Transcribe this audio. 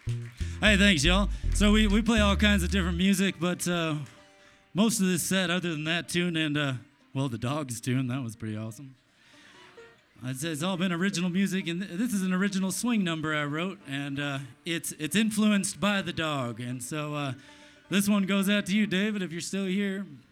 Hey, thanks, y'all. So we play all kinds of different music, but most of this set, other than that tune and, well, the Dogs tune, that was pretty awesome. I'd say it's all been original music, and this is an original swing number I wrote, and it's influenced by the dog. And so this one goes out to you, David, if you're still here.